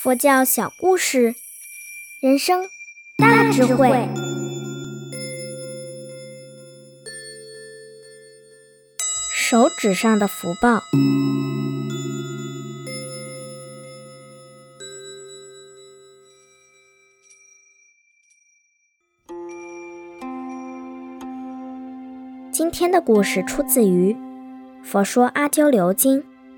佛教小故事，人生大智慧。手指上的福报。今天的故事出自于《佛说阿鸠留经》。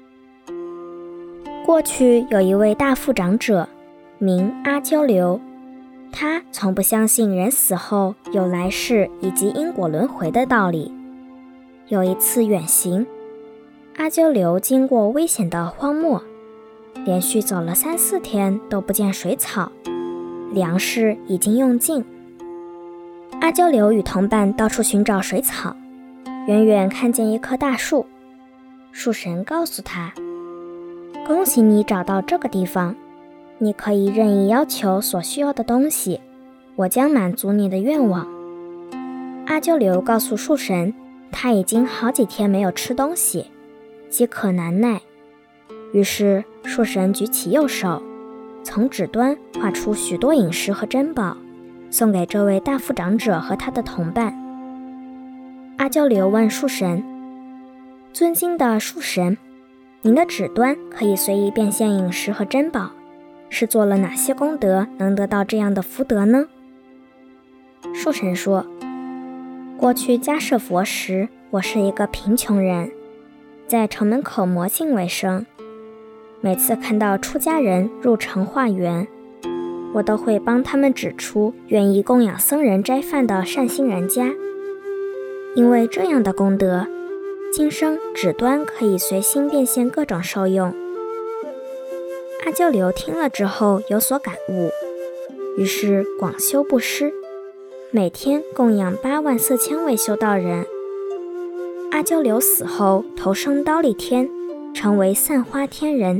过去有一位大富长者，名阿鸠留，他从不相信人死后有来世以及因果轮回的道理。有一次远行，阿鸠留经过危险的荒漠，连续走了3-4天都不见水草，粮食已经用尽。阿鸠留与同伴到处寻找水草，远远看见一棵大树，树神告诉他，恭喜你找到这个地方，你可以任意要求所需要的东西，我将满足你的愿望。阿鸠留告诉树神，他已经好几天没有吃东西，饥渴难耐。于是树神举起右手，从指端画出许多饮食和珍宝，送给这位大富长者和他的同伴。阿鸠留问树神，尊敬的树神，您的指端可以随意变现饮食和珍宝，是做了哪些功德能得到这样的福德呢？树神说，过去迦叶佛时，我是一个贫穷人，在城门口磨镜为生。每次看到出家人入城化缘，我都会帮他们指出愿意供养僧人斋饭的善心人家。因为这样的功德，今生指端可以随心变现各种受用。阿鸠留听了之后有所感悟，于是广修布施，每天供养84000位修道人。阿鸠留死后投生忉利天，成为散花天人。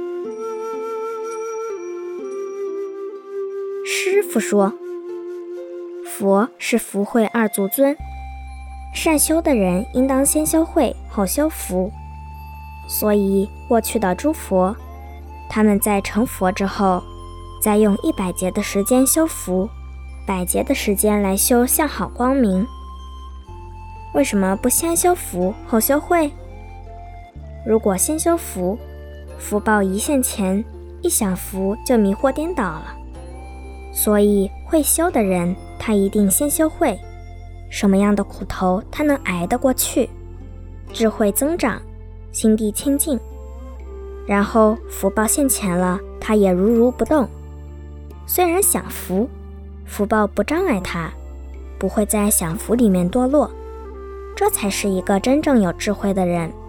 师父说，佛是福慧二足尊，善修的人应当先修慧后修福，所以过去的诸佛，他们在成佛之后，再用100劫的时间修福，100劫的时间来修向好光明。为什么不先修福后修慧？如果先修福，福报一现前，一享福就迷惑颠倒了。所以会修的人，他一定先修慧，什么样的苦头他能挨得过去，智慧增长，心地清净，然后福报现前了，他也如不动。虽然享福，福报不障碍他，不会在享福里面堕落，这才是一个真正有智慧的人。